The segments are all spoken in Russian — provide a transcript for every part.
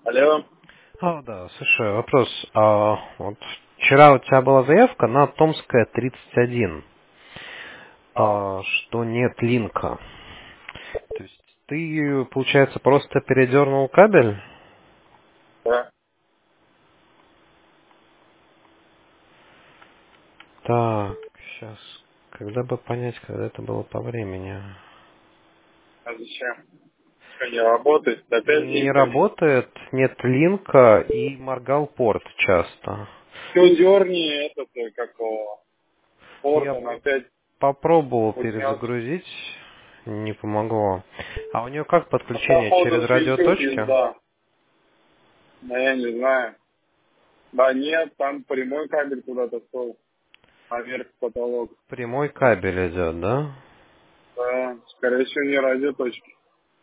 Алло. Да, слушай, вопрос. Вот вчера у тебя была заявка на Томская 31, А, что нет линка. То есть ты, получается, просто передернул кабель? да. Так, сейчас. Когда бы понять, когда это было по времени? А зачем? Что, не работает? Опять Не линка нет. работает, нет линка и моргал порт часто. Все, дерни этот, как его, порт, Я он опять попробовал утнется. перезагрузить, не помогло. А у нее как А подключение? походу Через свечу радиоточки? пизда. Да я не знаю. Да нет, там прямой кабель куда-то шел. Наверх в потолок. Прямой кабель идет, да? Да, скорее всего, не радиоточки.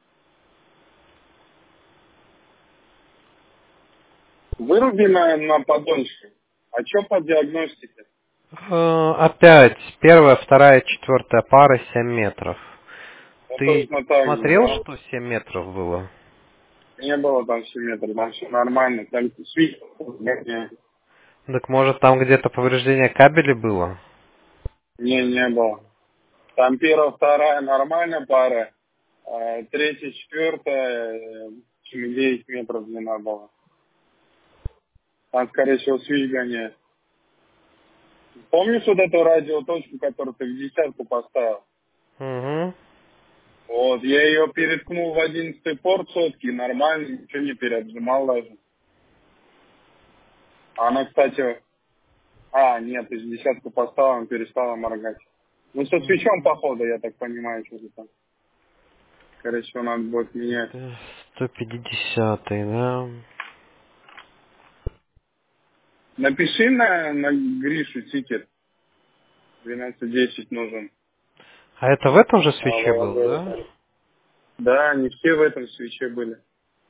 Выруби на подольше. А что по диагностике? Опять, первая, вторая, четвертая пара 7 метров. Вот Ты точно так же, смотрел, да? что 7 метров было? Не было там 7 метров, там все нормально. Там свич. Так может там где-то повреждение кабеля было? Не было. Там первая, вторая нормальная пара, третья, четвертая, 9 метров длина была. Там, скорее всего, свич гоняет. Помнишь вот эту радиоточку, которую ты в десятку поставил? Угу. Вот, я ее переткнул в 11-й порт сотки, нормально, ничего не переотжимал даже. Она, кстати, нет, из десятку поставил, она перестала моргать. Ну, со свечом, походу, я так понимаю, что-то там. Скорее всего, надо будет менять. 150, да? Напиши на Гришу тикет. 12:10 нужен. А это в этом же А, свече был, да? Вологодь. Да, не все в этом свече были.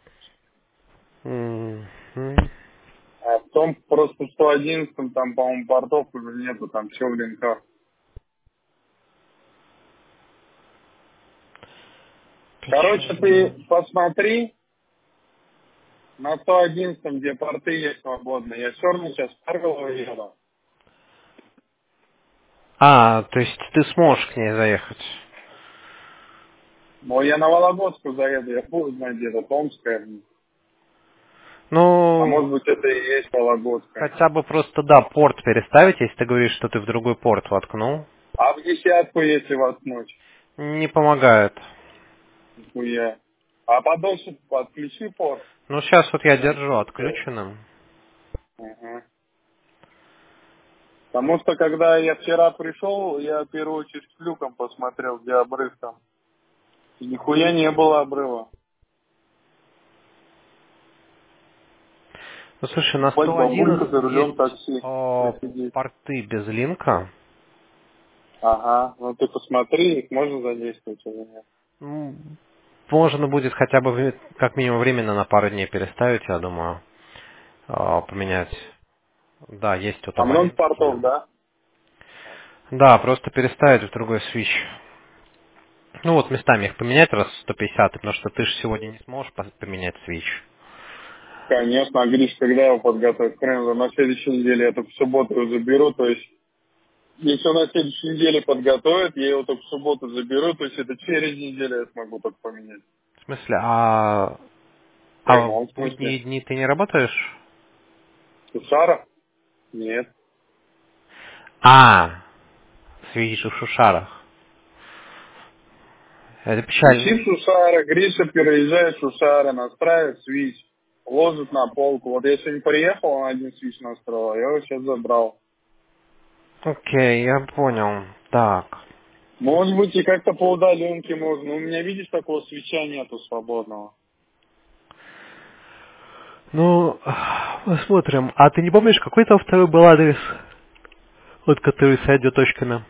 Мгм. А в том просто 111 там, по-моему, портов уже нету, там все в линках. Короче, ты Печально. посмотри на 111, где порты есть свободные. Я все равно сейчас в Карголово еду. То есть ты сможешь к ней заехать? Но я на Вологодскую заеду, я буду знать где-то Томская. А Ну, может быть это и есть Вологодская. хотя бы просто, да, порт переставить, если ты говоришь, что ты в другой порт воткнул. А в десятку, если воткнуть, Не помогает. нихуя. А подольше подключи порт. Ну, сейчас вот я Может, держу быстрее. отключенным. Ага. Потому что, когда я вчера пришел, я в первую очередь с люком посмотрел, где обрыв там. И нихуя не было обрыва. Ну, слушай, на Ебать, бабулька 111 за рулем есть такси посидеть. порты без линка. Ага, ну ты посмотри, их можно задействовать или нет. Можно будет хотя бы как минимум временно на пару дней переставить, я думаю, поменять. Да, есть тут А много абонентские. портов, да? Да, просто переставить в другой свич. Ну вот местами их поменять раз в 150, потому что ты же сегодня не сможешь поменять свич. Конечно, а Гриш, когда его подготовить? Хрен, на следующей неделе я только в субботу его заберу, то есть, если он на следующей неделе подготовит, я его только в субботу заберу, то есть это через неделю я смогу только поменять. В смысле, В а прямом в смысле. будние дни ты не работаешь? Сушара? Нет. Свич в Шушарах. Это Висит печально. Шушара, Гриша переезжает Шушара, настраивает свич, ложит на полку. Вот я сегодня приехал, он один свич настроил, я его сейчас забрал. Окей, я понял. Так. Может быть, и как-то по удаленке можно. Но у меня, видишь, такого свеча нету свободного. Ну, посмотрим. А ты не помнишь, какой там второй был адрес? Вот который с радиоточками.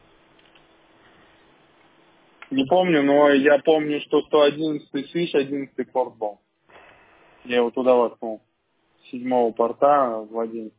Не помню, но я помню, что 111 свич, 11 порт был. Я его туда воткнул. С 7 порта в 11.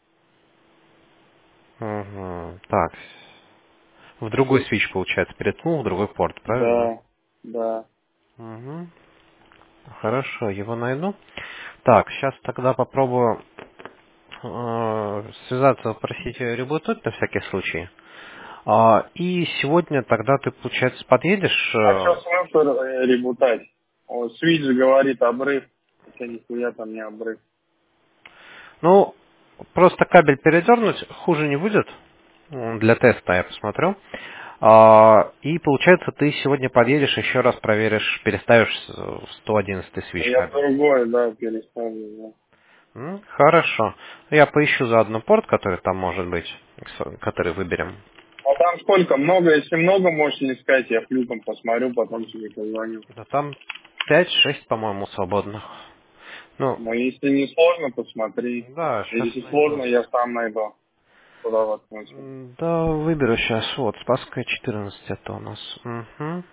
Угу. Так. В другой свич, получается, переткнул в другой порт, правильно? Да, да. Угу. Хорошо, его найду. Так, сейчас тогда попробую связаться, попросить ребутнуть на всякий случай. И сегодня тогда ты, получается, подъедешь. А что смысл ребутать? Свич же говорит обрыв. Хотя нихуя там не обрыв. Ну, просто кабель передернуть хуже не будет. Для теста я посмотрю. И получается, ты сегодня подъедешь, еще раз проверишь, переставишь в 111 свич Я кабель. другой, да, переставлю. Хорошо. Я поищу заодно порт, который там может быть, который выберем. А там сколько? Много? Если много, можешь не сказать, я флютом посмотрю, потом тебе позвоню. Да там 5-6, по-моему, свободных. Ну, Но если не сложно, посмотри. да, сейчас Если найду. сложно, я сам найду. Куда воткнуться. Да, выберу сейчас. Вот, Спасская 14 это у нас. Угу.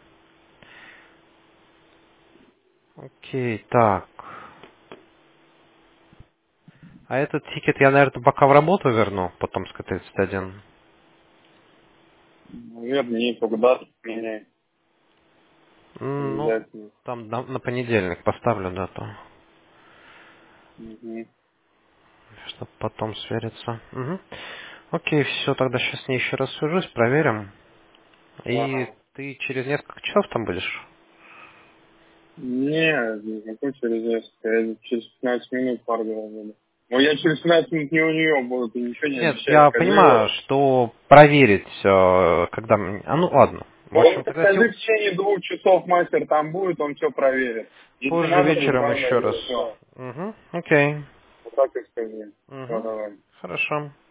Окей, так. А этот тикет я, наверное, пока в работу верну, потом с К-31. Верни, куда меняй. Ну, Обязательно. там на понедельник поставлю дату, Угу. чтобы потом свериться. Угу. Окей, все, тогда сейчас с ней еще раз свяжусь, проверим. И Ага. ты через несколько часов там будешь? Не какой через несколько, я через 15 минут паргал буду. Но я через 15 минут не у нее буду, ты ничего не Нет, обещай, я скажи. понимаю, что проверить, когда... ну, ладно. В общем, Он, тогда скажи, в течение 2 часов мастер там будет, он все проверит. Если позже надо будет, вечером вам еще раз. все. Угу, окей. Вот так и скажи. Все, Угу. давай. Хорошо.